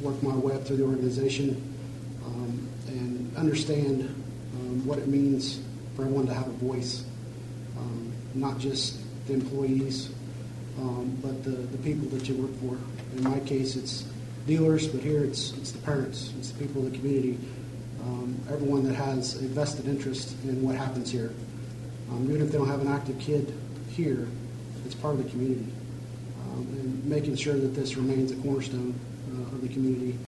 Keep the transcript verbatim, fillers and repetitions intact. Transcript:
work my way up through the organization um, and understand um, what it means for everyone to have a voice, um, not just the employees, um, but the, the people that you work for. In my case, it's dealers, but here it's, it's the parents, it's the people of the community, um, everyone that has a vested interest in what happens here. Um, even if they don't have an active kid here, it's part of the community. Um, and making sure that this remains a cornerstone uh, of the community.